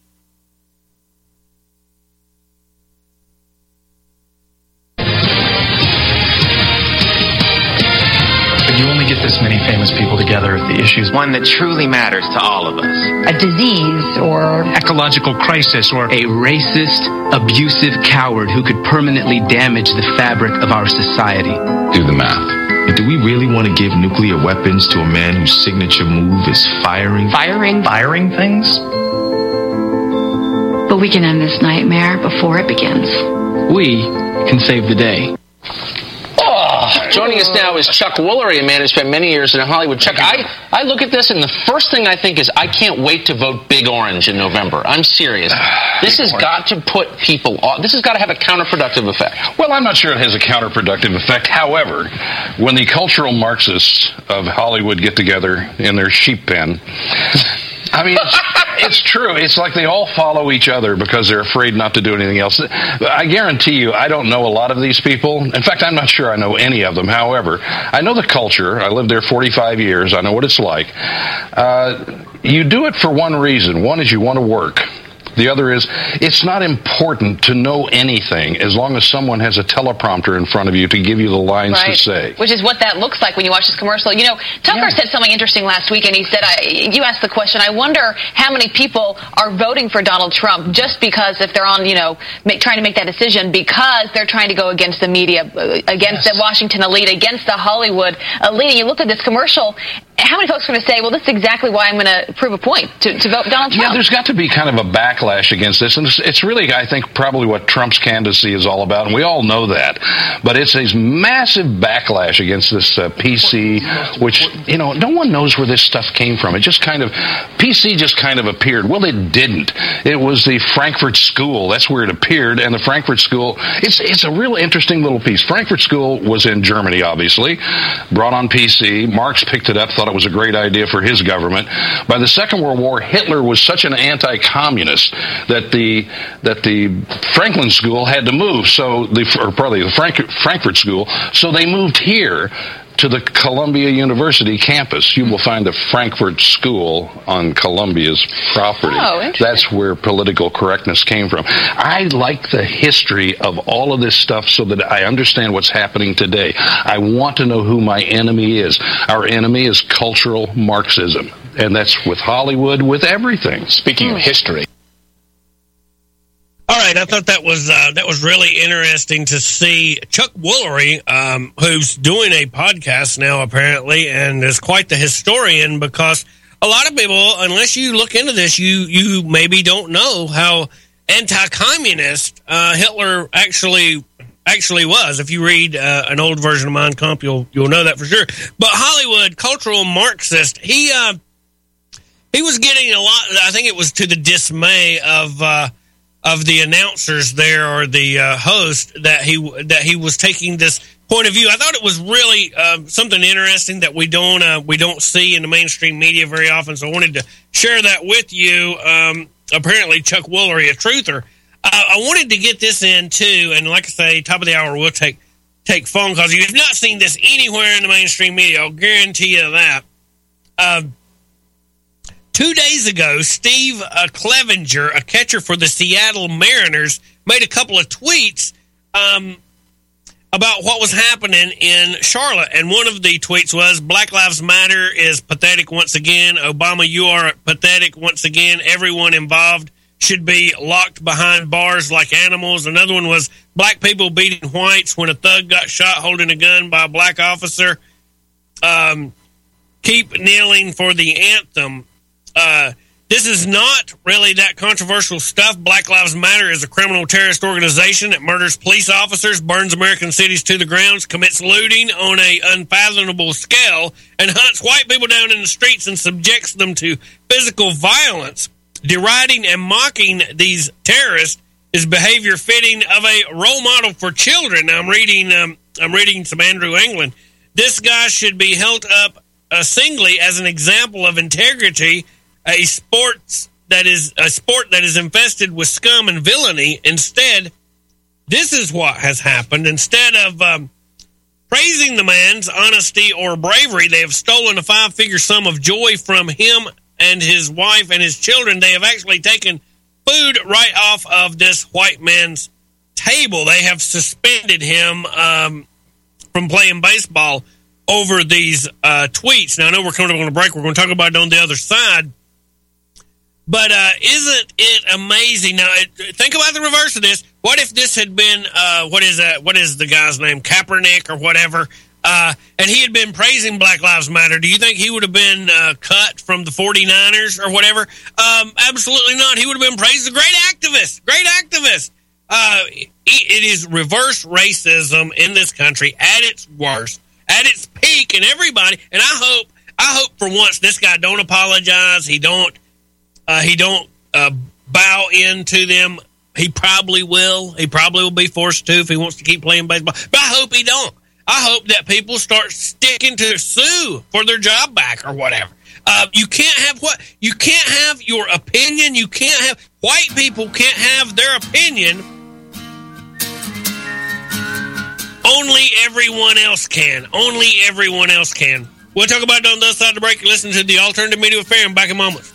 [SPEAKER 12] You only get this many famous people together if the issue's one that truly matters to all of us.
[SPEAKER 13] A disease or
[SPEAKER 12] ecological crisis or a racist, abusive coward who could permanently damage the fabric of our society.
[SPEAKER 14] Do the math. Do we really want to give nuclear weapons to a man whose signature move is firing?
[SPEAKER 13] Firing?
[SPEAKER 14] Firing things?
[SPEAKER 13] But we can end this nightmare before it begins.
[SPEAKER 12] We can save the day.
[SPEAKER 15] Joining us now is Chuck Woolery, a man who spent many years in Hollywood. Chuck, I, I look at this, and the first thing I think is I can't wait to vote Big Orange in November. I'm serious. This has got to put people off. This has got to have a counterproductive effect.
[SPEAKER 16] Well, I'm not sure it has a counterproductive effect. However, when the cultural Marxists of Hollywood get together in their sheep pen, I mean, it's, it's true. It's like they all follow each other because they're afraid not to do anything else. I guarantee you, I don't know a lot of these people. In fact, I'm not sure I know any of them. However, I know the culture. I lived there forty-five years. I know what it's like. Uh, you do it for one reason. One is you want to work. The other is, it's not important to know anything as long as someone has a teleprompter in front of you to give you the lines
[SPEAKER 17] right.
[SPEAKER 16] to say.
[SPEAKER 17] Which is what that looks like when you watch this commercial. You know, Tucker yeah. said something interesting last week, and he said, I, you asked the question, I wonder how many people are voting for Donald Trump just because if they're on, you know, make, trying to make that decision because they're trying to go against the media, against yes. the Washington elite, against the Hollywood elite. And you look at this commercial, how many folks are going to say, well, this is exactly why I'm going to prove a point to, to vote Donald Trump?
[SPEAKER 16] Yeah, there's got to be kind of a backlash against this. And it's, it's really, I think, probably what Trump's candidacy is all about. And we all know that. But it's a massive backlash against this uh, P C, which, you know, no one knows where this stuff came from. It just kind of, P C just kind of appeared. Well, it didn't. It was the Frankfurt School. That's where it appeared. And the Frankfurt School, it's, it's a real interesting little piece. Frankfurt School was in Germany, obviously, brought on P C. Marx picked it up, thought it was a great idea for his government. By the Second World War, Hitler was such an anti-communist that the that the Franklin School had to move. So the or probably the Frank, Frankfurt School. So they moved here to the Columbia University campus. You will find the Frankfurt School on Columbia's property.
[SPEAKER 17] Oh, interesting.
[SPEAKER 16] That's where political correctness came from. I like the history of all of this stuff so that I understand what's happening today. I want to know who my enemy is. Our enemy is cultural Marxism. And that's with Hollywood, with everything.
[SPEAKER 14] Speaking
[SPEAKER 17] mm.
[SPEAKER 14] of history.
[SPEAKER 2] All right, I thought that was uh, that was really interesting to see Chuck Woolery, um, who's doing a podcast now apparently, and is quite the historian because a lot of people, unless you look into this, you you maybe don't know how anti-communist uh, Hitler actually actually was. If you read uh, an old version of Mein Kampf, you'll you'll know that for sure. But Hollywood cultural Marxist, he uh, he was getting a lot. I think it was to the dismay of. Uh, of the announcers there or the uh, host that he that he was taking this point of view. I thought it was really uh, something interesting that we don't uh, we don't see in the mainstream media very often. So I wanted to share that with you. Um, apparently, Chuck Woolery, a truther. Uh, I wanted to get this in too, and like I say, top of the hour, we'll take take phone calls. You've not seen this anywhere in the mainstream media. I'll guarantee you that. Uh, Two days ago, Steve uh, Clevenger, a catcher for the Seattle Mariners, made a couple of tweets um, about what was happening in Charlotte. And one of the tweets was, Black Lives Matter is pathetic once again. Obama, you are pathetic once again. Everyone involved should be locked behind bars like animals. Another one was, black people beating whites when a thug got shot holding a gun by a black officer. Um, keep kneeling for the anthem. Uh, this is not really that controversial stuff. Black Lives Matter is a criminal terrorist organization that murders police officers, burns American cities to the ground, commits looting on a unfathomable scale, and hunts white people down in the streets and subjects them to physical violence. Deriding and mocking these terrorists is behavior fitting of a role model for children. Now, I'm reading, um, I'm reading some Andrew England. This guy should be held up uh, singly as an example of integrity. A sports that is a sport that is infested with scum and villainy. Instead, this is what has happened. Instead of um, praising the man's honesty or bravery, they have stolen a five-figure sum of joy from him and his wife and his children. They have actually taken food right off of this white man's table. They have suspended him um, from playing baseball over these uh, tweets. Now, I know we're coming up on a break. We're going to talk about it on the other side. But uh, isn't it amazing? Now, think about the reverse of this. What if this had been, uh, what is that? What is the guy's name? Kaepernick or whatever? Uh, and he had been praising Black Lives Matter. Do you think he would have been uh, cut from the forty-niners or whatever? Um, absolutely not. He would have been praised as a great activist. Great activist. Uh, it is reverse racism in this country at its worst, at its peak, and everybody. And I hope, I hope for once this guy don't apologize. He don't, uh, he don't uh, bow into them. He probably will. He probably will be forced to if he wants to keep playing baseball. But I hope he don't. I hope that people start sticking to sue for their job back or whatever. Uh, you can't have what you can't have your opinion. You can't have white people can't have their opinion. Only everyone else can. Only everyone else can. We'll talk about it on the other side of the break. Listen to the Alternative Media Affair. I'm back in moments.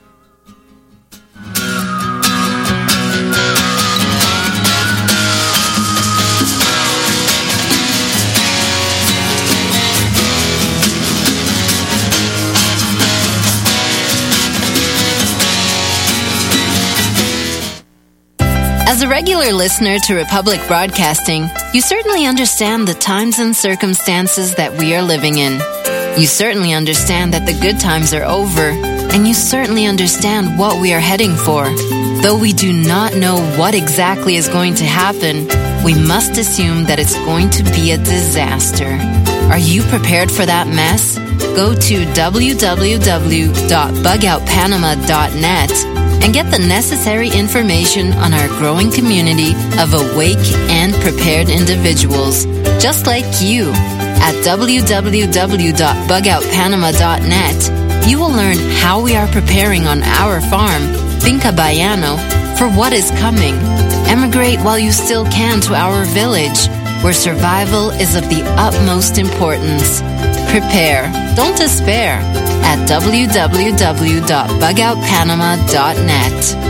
[SPEAKER 18] As a regular listener to Republic Broadcasting, you certainly understand the times and circumstances that we are living in. You certainly understand that the good times are over, and you certainly understand what we are heading for. Though we do not know what exactly is going to happen, we must assume that it's going to be a disaster. Are you prepared for that mess? Go to w w w dot bug out panama dot net and get the necessary information on our growing community of awake and prepared individuals, just like you. At w w w dot bug out panama dot net, you will learn how we are preparing on our farm, Finca Bayano, for what is coming. Emigrate while you still can to our village, where survival is of the utmost importance. Prepare, don't despair, at w w w dot bug out panama dot net.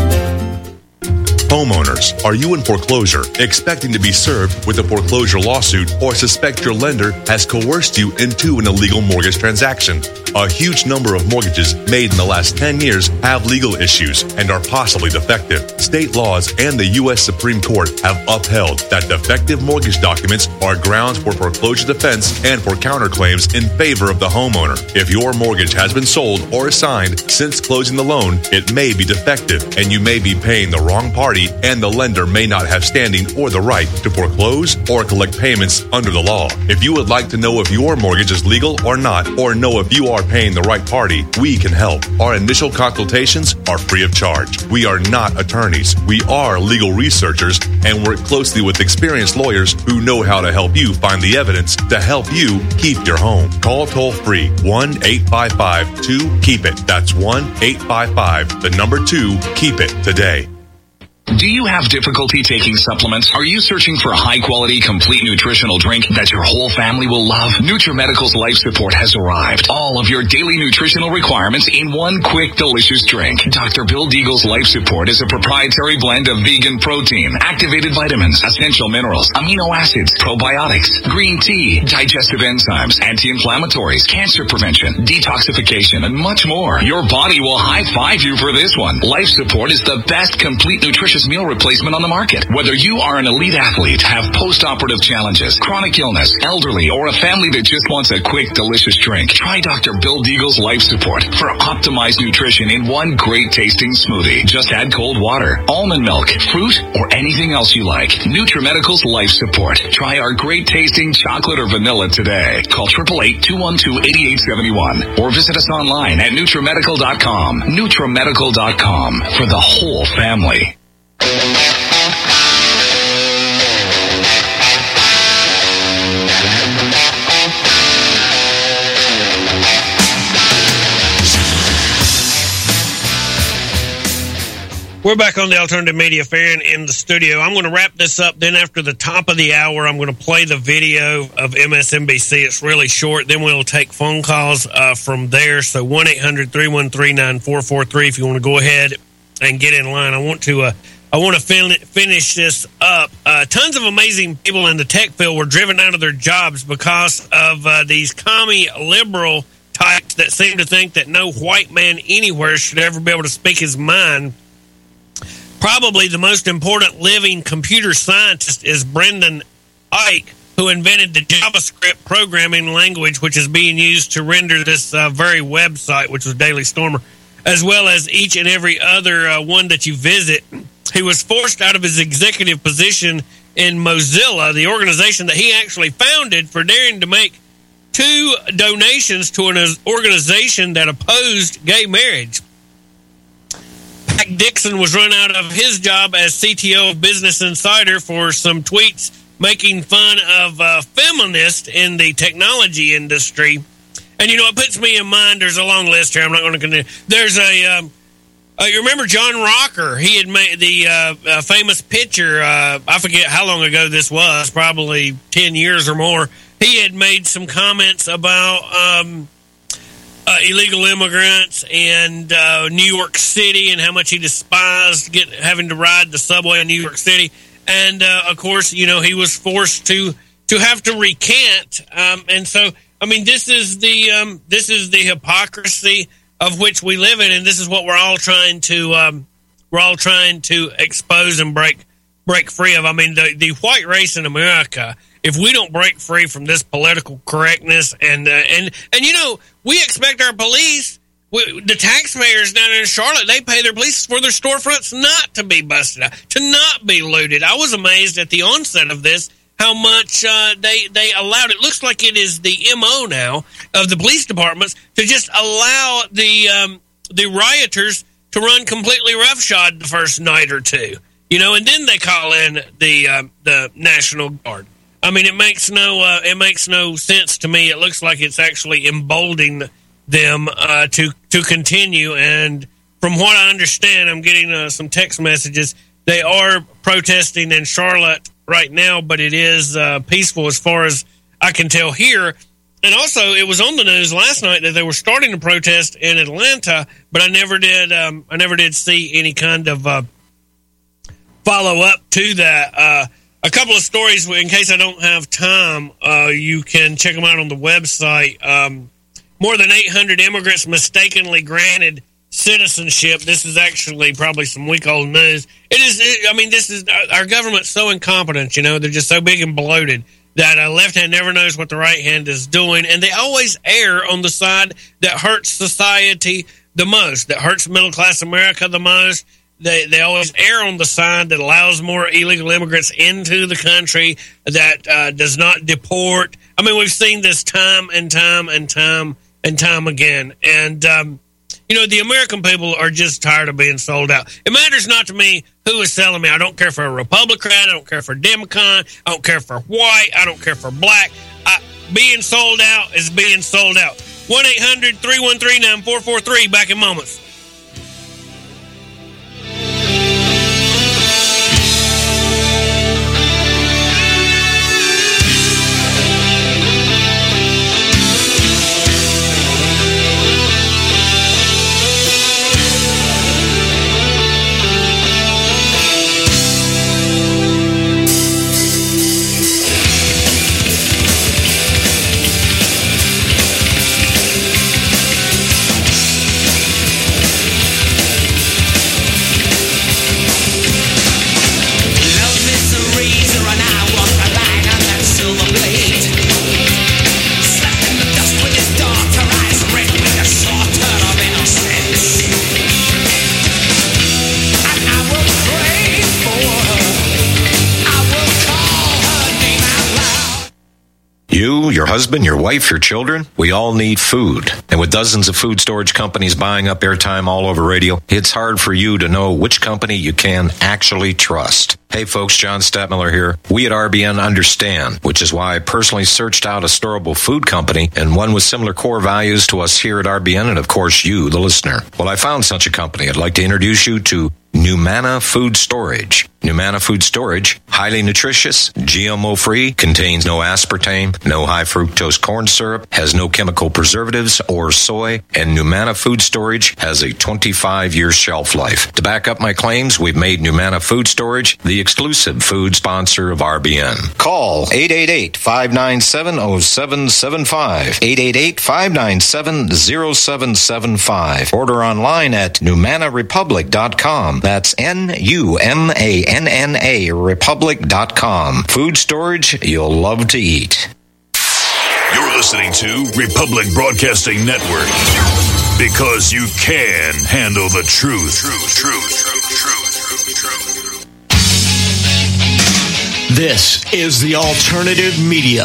[SPEAKER 19] Homeowners, are you in foreclosure, expecting to be served with a foreclosure lawsuit, or suspect your lender has coerced you into an illegal mortgage transaction? A huge number of mortgages made in the last ten years have legal issues and are possibly defective. State laws and the U S Supreme Court have upheld that defective mortgage documents are grounds for foreclosure defense and for counterclaims in favor of the homeowner. If your mortgage has been sold or assigned since closing the loan, it may be defective and you may be paying the wrong party, and the lender may not have standing or the right to foreclose or collect payments under the law. If you would like to know if your mortgage is legal or not, or know if you are paying the right party, we can help. Our initial consultations are free of charge. We are not attorneys. We are legal researchers and work closely with experienced lawyers who know how to help you find the evidence to help you keep your home. Call toll free one eight five five two keep it. That's one eight five five, the number two, keep it today.
[SPEAKER 20] Do you have difficulty taking supplements? Are you searching for a high-quality, complete nutritional drink that your whole family will love? NutriMedical's Life Support has arrived. All of your daily nutritional requirements in one quick, delicious drink. Doctor Bill Deagle's Life Support is a proprietary blend of vegan protein, activated vitamins, essential minerals, amino acids, probiotics, green tea, digestive enzymes, anti-inflammatories, cancer prevention, detoxification, and much more. Your body will high-five you for this one. Life Support is the best complete nutrition meal replacement on the market. Whether you are an elite athlete, have post-operative challenges, chronic illness, elderly, or a family that just wants a quick, delicious drink, try Doctor Bill Deagle's Life Support for optimized nutrition in one great tasting smoothie. Just add cold water, almond milk, fruit, or anything else you like. NutriMedical's Life Support. Try our great tasting chocolate or vanilla today. Call eight eight eight, two one two, eight eight seven one or visit us online at NutriMedical dot com. NutriMedical dot com for the whole family.
[SPEAKER 2] We're back on the Alternative Media Fair in the studio. I'm going to wrap this up. Then after the top of the hour, I'm going to play the video of M S N B C. It's really short. Then we'll take phone calls uh, from there. So one eight hundred three one three nine four four three if you want to go ahead and get in line. I want to uh, I want to fin- finish this up. Uh, tons of amazing people in the tech field were driven out of their jobs because of uh, these commie liberal types that seem to think that no white man anywhere should ever be able to speak his mind. Probably the most important living computer scientist is Brendan Ike, who invented the JavaScript programming language, which is being used to render this uh, very website, which was Daily Stormer, as well as each and every other uh, one that you visit. He was forced out of his executive position in Mozilla, the organization that he actually founded, for daring to make two donations to an organization that opposed gay marriage. Pat Dixon was run out of his job as C T O of Business Insider for some tweets making fun of uh, feminists in the technology industry. And, you know, it puts me in mind, there's a long list here. I'm not going to continue. There's a, um, uh, you remember John Rocker? He had made the uh, uh, famous picture, uh, I forget how long ago this was, probably ten years or more. He had made some comments about um, uh, illegal immigrants and uh, New York City and how much he despised get, having to ride the subway in New York City. And, uh, of course, you know, he was forced to to have to recant. Um, and so, I mean, this is the um, this is the hypocrisy of which we live in, and this is what we're all trying to um, we're all trying to expose and break break free of. I mean, the the white race in America, if we don't break free from this political correctness, and uh, and and you know, we expect our police, we, the taxpayers down in Charlotte, they pay their police for their storefronts not to be busted out, to not be looted. I was amazed at the onset of this, how much uh, they they allowed. It looks like it is the M O now of the police departments to just allow the um, the rioters to run completely roughshod the first night or two, you know, and then they call in the uh, the National Guard. I mean, it makes no uh, it makes no sense to me. It looks like it's actually emboldening them uh, to to continue. And from what I understand, I'm getting uh, some text messages. They are protesting in Charlotte right now, but it is uh, peaceful as far as I can tell here. And also, it was on the news last night that they were starting to protest in Atlanta, but I never did. Um, I never did see any kind of uh, follow up to that. Uh, a couple of stories, in case I don't have time, uh, you can check them out on the website. Um, more than eight hundred immigrants mistakenly granted citizenship. This is actually probably some week-old news. It is. It, I mean, this is our government's so incompetent. You know, they're just so big and bloated that a left hand never knows what the right hand is doing, and they always err on the side that hurts society the most, that hurts middle-class America the most. They they always err on the side that allows more illegal immigrants into the country, that uh, does not deport. I mean, we've seen this time and time and time and time again, and um, you know, the American people are just tired of being sold out. It matters not to me who is selling me. I don't care for a Republican. I don't care for a Democrat. I don't care for white. I don't care for black. I, being sold out is being sold out. one eight hundred three one three nine four four three. Back in moments.
[SPEAKER 4] You, your husband, your wife, your children, we all need food. And with dozens of food storage companies buying up airtime all over radio, it's hard for you to know which company you can actually trust. Hey folks, John Stadtmiller here. We at R B N understand, which is why I personally searched out a storable food company and one with similar core values to us here at R B N and of course you, the listener. Well, I found such a company. I'd like to introduce you to Numana Food Storage. Numana Food Storage, highly nutritious, G M O-free, contains no aspartame, no high fructose corn syrup, has no chemical preservatives or soy, and Numana Food Storage has a twenty-five year shelf life. To back up my claims, we've made Numana Food Storage the exclusive food sponsor of R B N. Call eight eight eight, five nine seven, zero seven seven five, eight eight eight, five nine seven, zero seven seven five. Order online at numana republic dot com. That's N U M A N N A republic dot com. Food storage you'll love to eat.
[SPEAKER 21] You're listening to Republic Broadcasting Network, because you can handle the truth. Truth, truth, truth, truth, truth, truth.
[SPEAKER 1] This is the Alternative Media.